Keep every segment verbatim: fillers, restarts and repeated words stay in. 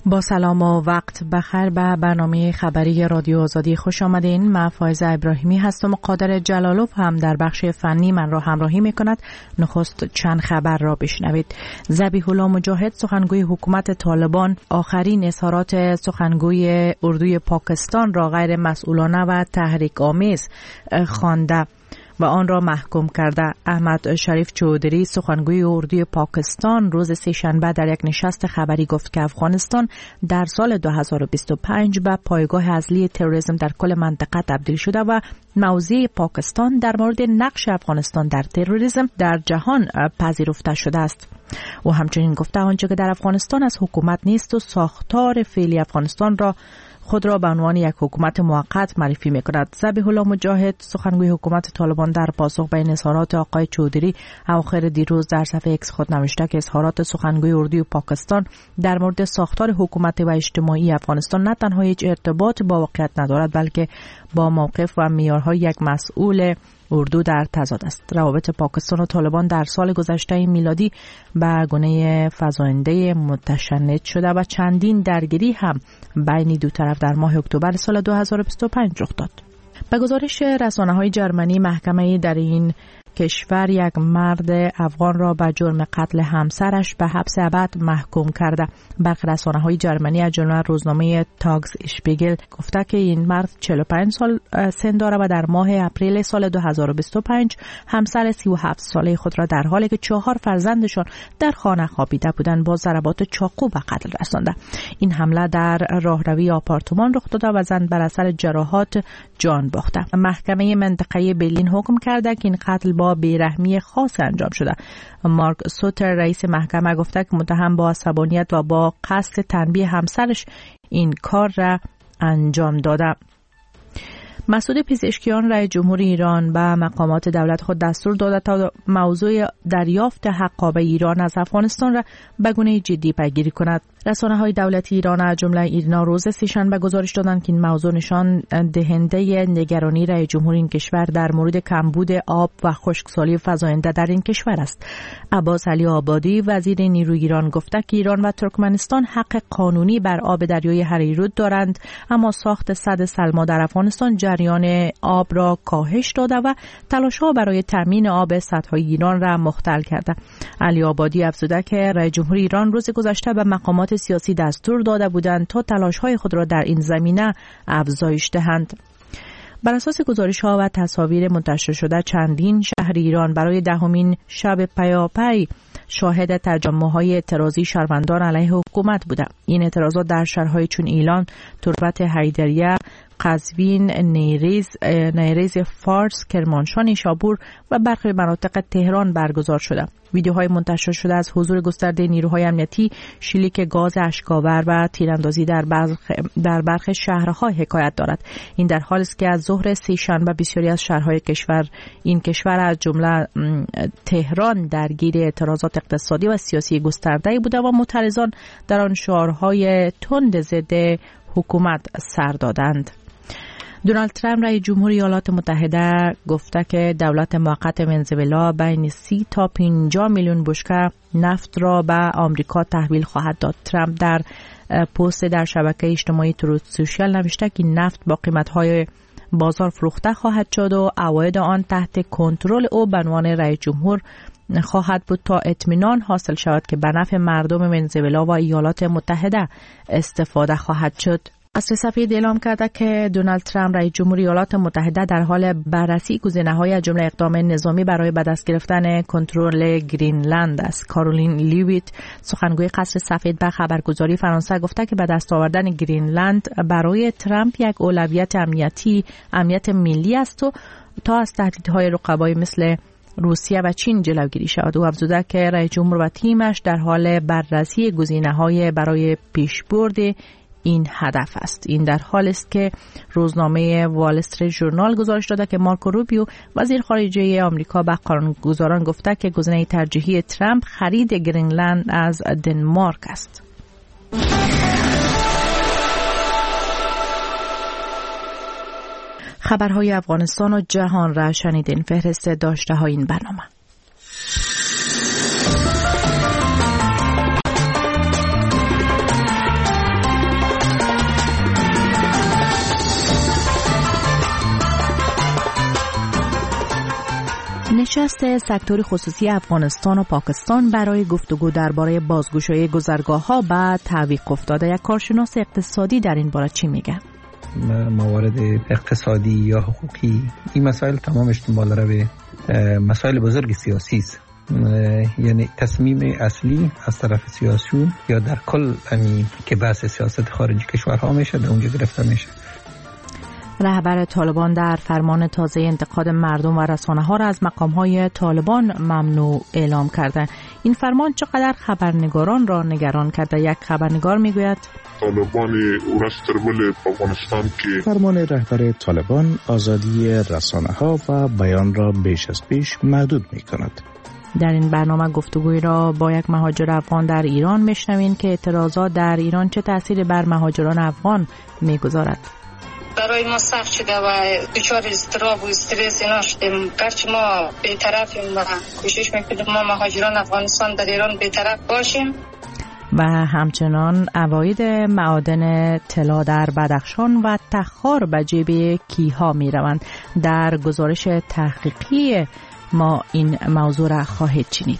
با سلام و وقت بخیر به برنامه خبری رادیو آزادی خوش آمدین. من فایزه ابراهیمی هستم و قادر جلالوف هم در بخش فنی من را همراهی می کند. نخست چند خبر را بشنوید. ذبیح الله مجاهد سخنگوی حکومت طالبان آخرین اظهارات سخنگوی اردوی پاکستان را غیر مسئولانه و تحریک آمیز خوانده و آن را محکوم کرده. احمد شریف چودری سخنگوی اردوی پاکستان روز سه‌شنبه در یک نشست خبری گفت که افغانستان در سال دو هزار و بیست و پنج به پایگاه اصلی تروریسم در کل منطقه تبدیل شده و موضع پاکستان در مورد نقش افغانستان در تروریسم در جهان پذیرفته شده است. و همچنین گفته آنچه که در افغانستان از حکومت نیست و ساختار فعلی افغانستان را خود را به عنوان یک حکومت موقت معرفی می‌کند. ذبیح الله مجاهد سخنگوی حکومت طالبان در پاسخ به این اظهارات آقای چودری اواخر دیروز در صفحه ایکس خود نوشته که اظهارات سخنگوی اردوی پاکستان در مورد ساختار حکومت و اجتماعی افغانستان نه تنها هیچ ارتباط با واقعیت ندارد بلکه با موقف و معیارهای یک مسئول اردو در تضاد است. روابط پاکستان و طالبان در سال گذشته میلادی به گونه فزاینده متشنج شده و چندین درگیری هم بین دو طرف در ماه اکتبر سال دو هزار و بیست و پنج رخ داد. به گزارش رسانه‌های جرمنی محکمه در این کشور یک مرد افغان را به جرم قتل همسرش به حبس ابد محکوم کرده. برخی رسانه‌های جرمنی از جمله روزنامه تاگز اشپیگل گفته که این مرد چهل و پنج سال سن دارد و در ماه اپریل سال دو هزار و بیست و پنج همسر سی و هفت ساله خود را در حالی که چهار فرزندشان در خانه خوابیده بودند با ضربات چاقو به قتل رسانده. این حمله در راهروی آپارتمان رخ داده و زن بر اثر جراحات جان باخته. محکمه منطقه برلین حکم کرده که این قتل با بیرحمی خاص انجام شده. مارک سوتر رئیس محکمه گفته که متهم با عصبانیت و با قصد تنبیه همسرش این کار را انجام داده. مسعود پزشکیان رئیس جمهور ایران به مقامات دولت خود دستور داده تا موضوع دریافت حقابه ایران از افغانستان را به گونه جدی پیگیری کند. رسانه‌های دولتی ایران از جمله ایرنا روز سه‌شنبه گزارش دادند که این موضوع نشان دهنده نگرانی رئیس جمهور این کشور در مورد کمبود آب و خشکسالی فزاینده در این کشور است. عباس علی آبادی وزیر نیروی ایران گفته که ایران و ترکمنستان حق قانونی بر آب دریای هریرود دارند، اما ساخت سد سلما در افغانستان جریان آب را کاهش داده و تلاش‌ها برای تامین آب سدهای ایران را مختل کرده. علی آبادی افزوده که رئیس جمهور ایران روز گذشته به مقامات سیاسی دستور داده بودند تا تلاش‌های خود را در این زمینه افزایش دهند. بر اساس گزارش‌ها و تصاویر منتشر شده چندین شهر ایران برای دهمین شب پیاپی شاهد تجمع‌های اعتراضی شهروندان علیه حکومت بوده. این اعتراضات در شهرهای چون ایلان، تربت حیدریه، قزوین، نیریز، نیریز فارس، کرمانشاه، نیشابور و برخی مناطق تهران برگزار شده. ویدیوهای منتشر شده از حضور گسترده نیروهای امنیتی، شلیک گاز اشک‌آور و تیراندازی در برخ در برخی شهرها حکایت دارد. این در حالی است که از ظهر سه‌شنبه بسیاری از شهرهای کشور این کشور از جمله تهران درگیر اعتراضات اقتصادی و سیاسی گسترده بوده و معترضان در آن شعارهای تند ضد حکومت سر دادند. دونالد ترامپ رئیس جمهور ایالات متحده گفته که دولت موقت ونزوئلا بین سی تا پنجاه میلیون بشکه نفت را به آمریکا تحویل خواهد داد. ترامپ در پست در شبکه اجتماعی تروت سوشال نوشته که نفت با قیمت‌های بازار فروخته خواهد شد و عواید آن تحت کنترل او به عنوان رئیس جمهور خواهد بود تا اطمینان حاصل شود که به نفع مردم ونزوئلا و ایالات متحده استفاده خواهد شد. اصر سفید اعلام کرده که دونالد ترامپ رئیس جمهور ایالات متحده در حال بررسی گزینه‌های از جمله اقدام نظامی برای به دست گرفتن کنترل گرینلند است. کارولین لیویت سخنگوی قصر سفید به خبرگزاری فرانسه گفته که به دست آوردن گرینلند برای ترامپ یک اولویت امنیتی امنیت ملی است و تا از تهدیدهای رقبای مثل روسیه و چین جلوگیری شود. او افزوده که رئیس جمهور و تیمش در حال بررسی گزینه‌های برای پیشبرد این هدف است. این در حال است که روزنامه وال استریت ژورنال گزارش داده که مارکو روبیو وزیر خارجه آمریکا به قانونگذاران گفته که گزینه ترجیحی ترامپ خرید گرینلند از دنمارک است. خبرهای افغانستان و جهان را شنیدین. فهرست داشته های این برنامه. نشست سکتور خصوصی افغانستان و پاکستان برای گفتگو درباره بازگشایی گذرگاه‌ها به تعویق افتاده. یک کارشناس اقتصادی در این باره چی میگه؟ موارد اقتصادی یا حقوقی این مسائل تمامش دنبال رو به مسائل بزرگ سیاسی است. یعنی تصمیم اصلی از طرف سیاسیون یا در کل همین که بحث سیاست خارجی کشورها میشه در اونجا گرفته میشه. رهبر طالبان در فرمان تازه انتقاد مردم و رسانه ها را از مقام های طالبان ممنوع اعلام کرده. این فرمان چقدر خبرنگاران را نگران کرده؟ یک خبرنگار میگوید طالبان ورسترول افغانستان که فرمان رهبر طالبان آزادی رسانه ها و بیان را بیش از پیش محدود می کند. در این برنامه گفتگوی را با یک مهاجر افغان در ایران میشنوین که اعتراضات در ایران چه تأثیری بر مهاجران افغان میگذارد. برای ما سخت شده و دچار اضطراب و استرس اینا شدیم. گرچه ما بی‌طرفیم و کوشش میکنیم ما مهاجران افغانستان در ایران بی‌طرف باشیم. و همچنان عواید معادن طلا در بدخشان و تخار به جیب کیها می روند. در گزارش تحقیقی ما این موضوع را خواهید شنید.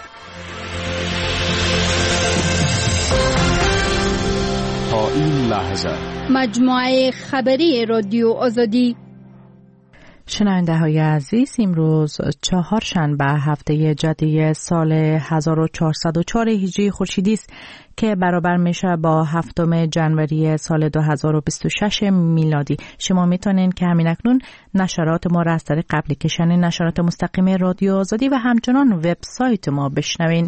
تا این لحظه مجموعه خبری رادیو آزادی. شنونده های عزیز، امروز چهارشنبه هفته جدی سال هزار و چهارصد و چهار هجری خورشیدی است که برابر میشه با هفتم ژانویه سال دو هزار و بیست و شش میلادی. شما میتونین که همین اکنون نشرات ما را از طریق اپلیکیشن نشرات مستقیم رادیو آزادی و همچنان وبسایت ما بشنوین.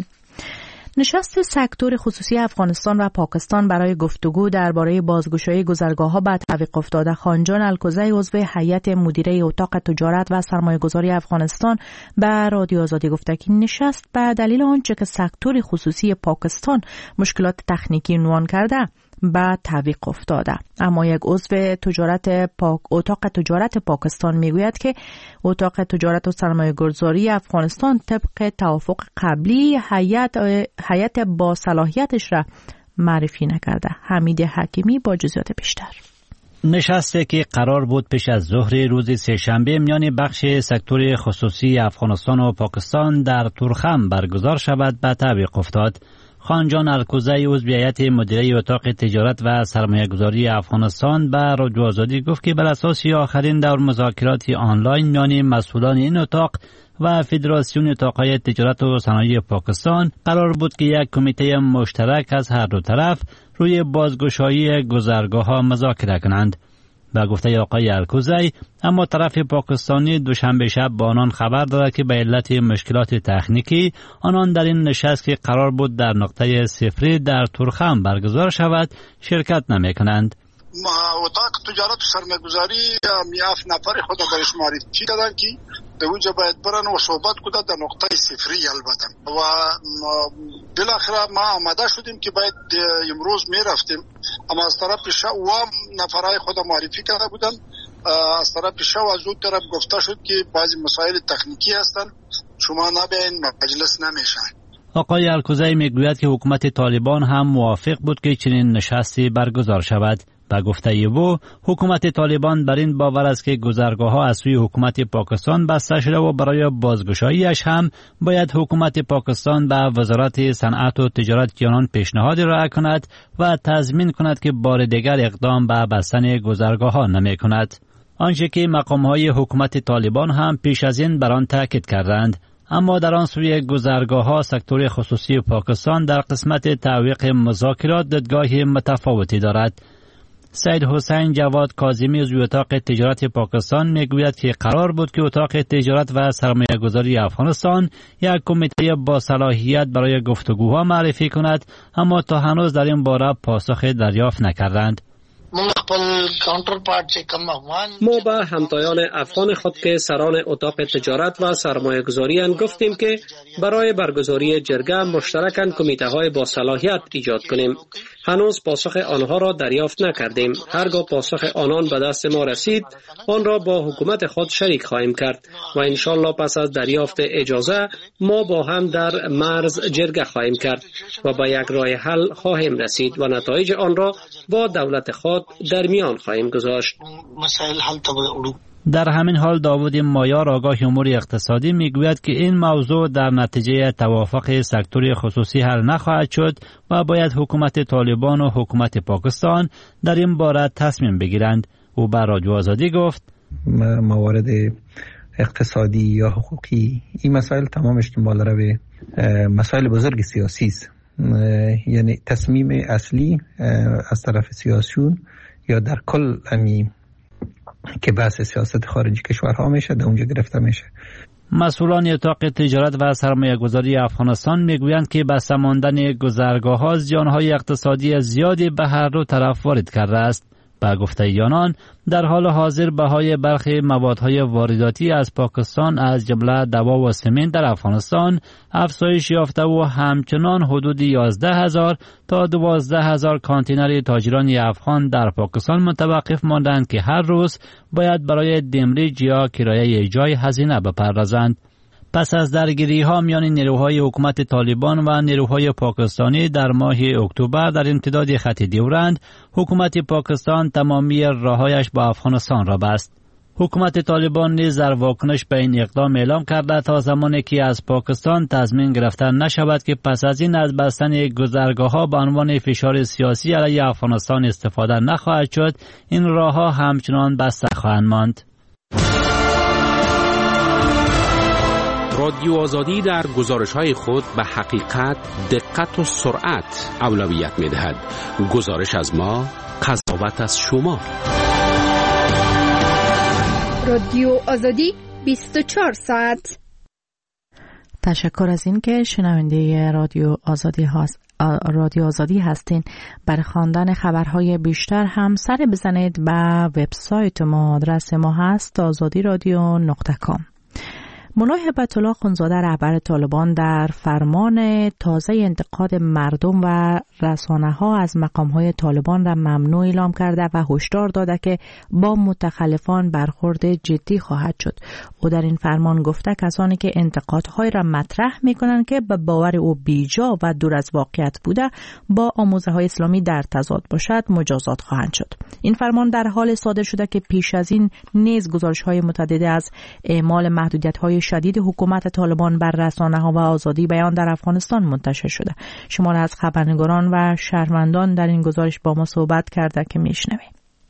نشست سکتور خصوصی افغانستان و پاکستان برای گفتگو درباره بازگشایی گذرگاه‌ها به تعویق افتاده. خانجان الکوزی عضو هیئت مدیره اتاق تجارت و سرمایه‌گذاری افغانستان به رادیو آزادی گفته که نشست به دلیل آنچه که سکتور خصوصی پاکستان مشکلات تکنیکی عنوان کرده به تعویق افتاده. اما یک عضو تجارت پاک اتاق تجارت پاکستان میگوید که اتاق تجارت و سرمایه‌گذاری افغانستان طبق توافق قبلی هیئت هیئت با صلاحیتش را معرفی نکرده. حمید حکیمی با جزئیات بیشتر. نشستی که قرار بود پیش از ظهر روز سه‌شنبه میان بخش سکتور خصوصی افغانستان و پاکستان در تورخم برگزار شود به تعویق افتاد. خانجان الکوزی عضو هیئت مدیره اتاق تجارت و سرمایه‌گذاری افغانستان به رادیو آزادی گفت که بر اساس آخرین دور مذاکرات آنلاین میان مسئولان این اتاق و فدراسیون اتاق‌های تجارت و صنایع پاکستان قرار بود که یک کمیته مشترک از هر دو طرف روی بازگشایی گذرگاه‌ها مذاکره کنند. به گفته آقای الکوزی، اما طرف پاکستانی دوشنبه شب با آنان خبر دارد که به علت مشکلات تکنیکی آنان در این نشست که قرار بود در نقطه صفری در تورخم برگزار شود شرکت نمی کنند. اتاق تجارت و سرمایه‌گذاری میاف نفر خود برش معرفی کردن که در اونجا باید برن و صحبت کنند در نقطه صفری البته و بالاخره ما آماده شدیم که باید امروز میرفتیم، اما از طرف شو و نفرای خود معرفی کرده بودن، از طرف شو از اون طرف گفته شد که بعضی مسائل تکنیکی هستن شما نبین مجلس نمیشن. آقای الکوزی میگوید که حکومت طالبان هم موافق بود که چنین نشستی برگزار شود. به گفته او، حکومت طالبان بر این باور است که گذرگاه‌ها از سوی حکومت پاکستان بسته شده و برای بازگشاییش هم باید حکومت پاکستان به وزارت صنعت و تجارت آنان پیشنهاد ارائه کند و تضمین کند که بار دیگر اقدام به بستن گذرگاه‌ها نمی کند. آنچه که مقام‌های حکومت طالبان هم پیش از این بر آن تاکید کردند. اما در آن سوی گذرگاه‌ها سکتور خصوصی پاکستان در قسمت تعویق مذاکرات دیدگاه متفاوتی دارد. سید حسین جواد کاظمی از اتاق تجارت پاکستان میگوید که قرار بود که اتاق تجارت و سرمایه‌گذاری افغانستان یک کمیته با صلاحیت برای گفتگوها معرفی کند، اما تا هنوز در این باره پاسخ دریافت نکردند. ما به همتایان افغان خود که سران اتاق تجارت و سرمایه گذاری گفتیم که برای برگزاری جرگه مشترکاً کمیته های با صلاحیت ایجاد کنیم. هنوز پاسخ آنها را دریافت نکردیم. هرگاه پاسخ آنان به دست ما رسید آن را با حکومت خود شریک خواهیم کرد و انشالله پس از دریافت اجازه ما با هم در مرز جرگه خواهیم کرد و با یک راه حل خواهیم رسید و نتایج آن را با دولت خود در میان خواهیم گذاشت. در همین حال داوود مایار آگاه امور اقتصادی میگوید که این موضوع در نتیجه توافق سکتور خصوصی حل نخواهد شد و باید حکومت طالبان و حکومت پاکستان در این باره تصمیم بگیرند. او بر رادیو آزادی گفت موارد اقتصادی یا حقوقی این مسائل تمامش بالا رو به مسائل بزرگ سیاسی است. یعنی تصمیم اصلی از طرف سیاسیون یا در کل امی که بحث سیاست خارجی کشورها میشه در اونجا گرفته میشه. مسئولان اتاق تجارت و سرمایه گذاری افغانستان میگویند که بسته ماندن گذرگاه ها زیانهای اقتصادی زیادی به هر دو طرف وارد کرده است. با گفته آنان در حال حاضر بهای برخی موادهای وارداتی از پاکستان از جمله دوا و سمنت در افغانستان افزایش یافته و همچنان حدود یازده هزار تا دوازده هزار کانتینر تاجران افغان در پاکستان متوقف ماندند که هر روز باید برای دمریج یا کرایه جای هزینه بپردازند. پس از درگیری ها میان نیروهای حکومت طالبان و نیروهای پاکستانی در ماه اکتبر در امتداد خط دیورند، حکومت پاکستان تمامی راههایش با افغانستان را بست. حکومت طالبان نیز در واکنش به این اقدام اعلام کرده تا زمانی که از پاکستان تضمین گرفته نشود که پس از این از بستن گذرگاه ها به عنوان فشار سیاسی علیه افغانستان استفاده نخواهد شد، این راهها همچنان بسته خواهند ماند. رادیو آزادی در گزارش‌های خود به حقیقت، دقت و سرعت اولویت می‌دهد. گزارش از ما، قضاوت از شما. رادیو آزادی بیست و چهار ساعت. تشکر از این که شنونده رادیو آزادی هست. رادیو آزادی هستین. برای خواندن خبرهای بیشتر هم سر بزنید به وبسایت ما. آدرس ما هست آزادی رادیو نقطه کام. مولای هبت الله خونزاده رهبر طالبان در فرمان تازه انتقاد مردم و رسانه‌ها از مقام‌های طالبان را ممنوع اعلام کرده و هشدار داده که با متخلفان برخورد جدی خواهد شد. او در این فرمان گفته کسانی که انتقادهای را مطرح می‌کنند که به باور او بیجا و دور از واقعیت بوده با آموزه‌های اسلامی در تضاد باشد مجازات خواهند شد. این فرمان در حال صادر شده که پیش از این نیز گزارش‌های متعددی از اعمال محدودیت‌های شدید حکومت طالبان بر رسانه‌ها و آزادی بیان در افغانستان منتشر شده. شماری از خبرنگاران و شهروندان در این گزارش با ما صحبت کرده که میشنویم.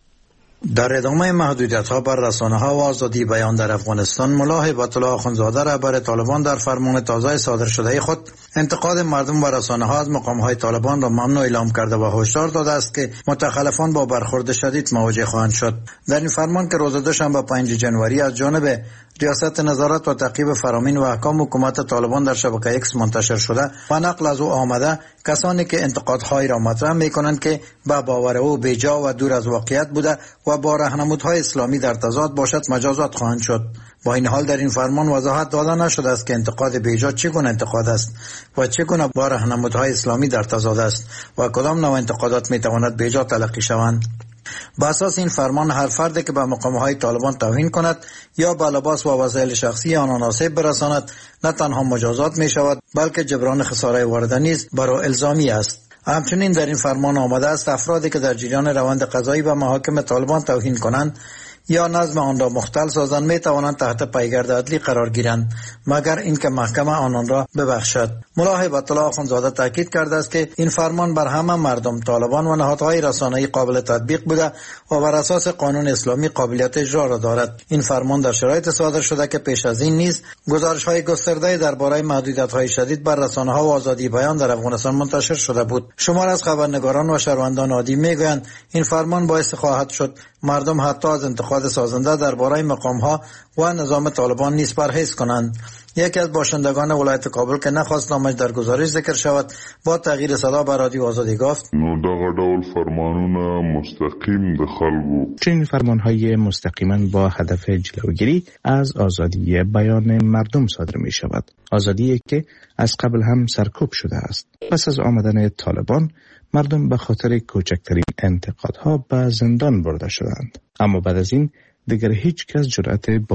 در ادامه محدودیت‌ها بر رسانه‌ها و آزادی بیان در افغانستان، ملا هبت الله خونزاده رهبر طالبان در فرمان تازه صادر شده خود انتقاد مردم و رسانه‌ها از مقام‌های طالبان را ممنوع اعلام کرده و هشدار داده است که متخلفان با برخورد شدید مواجه خواهند شد. در این فرمان که روز دوشنبه پنجم ژانویه از جانب ریاست نظارت و تعقیب فرامین و احکام حکومت طالبان در شبکه ایکس منتشر شده و نقل از او آمده، کسانی که انتقادهای را مطرح می‌کنند که به باور او بیجا و دور از واقعیت بوده و با راهنمودهای اسلامی در تضاد باشد مجازات خواهند شد. با این حال در این فرمان وضاحت داده نشده است که انتقاد بیجا چگونه انتقاد است و چگونه با راهنمودهای اسلامی در تضاد است و کدام نوع انتقادات می‌تواند بیجا تلقی شوند. با اساس این فرمان هر فردی که به مقام‌های طالبان توهین کند یا به لباس و وسایل شخصی آنان آسیب برساند نه تنها مجازات می شود بلکه جبران خساره وارده نیز بر او الزامی است. همچنین در این فرمان آمده است افرادی که در جریان روند قضایی به محاکم طالبان توهین کنند یا نظم آن را مختل سازند می توانند تحت پیگرد عدلی قرار گیرند مگر اینکه محکمه آنان را ببخشد. ملا هبت الله خونزاده تاکید کرده است که این فرمان بر همه مردم، طالبان و نهادهای رسانه‌ای قابل تطبیق بوده و بر اساس قانون اسلامی قابلیت اجرا را دارد. این فرمان در شرایط صادر شده که پیش از این نیز گزارش‌های گسترده درباره محدودیت‌های شدید بر رسانه‌ها و آزادی بیان در افغانستان منتشر شده بود. شمار از خبرنگاران و شهروندان عادی میگویند این فرمان باعث خواهد شد مردم حتی از انتقاد سازنده درباره مقام‌ها و نظام طالبان نیز پرهیز کنند. یکی از باشندگان ولایت کابل که نخواست نامش در گزارش ذکر شود با تغییر صدا به رادیو آزادی گفت نو دغه ډول فرمانونه مستقیم د خلکو چنین فرمانهای مستقیما با هدف جلوگیری از آزادی بیان مردم صادر می شود. آزادی که از قبل هم سرکوب شده است. پس از آمدن طالبان مردم به خاطر کوچکترین انتقادها به زندان برده شدند. اما بعد از این دیگر هیچ کس جرأت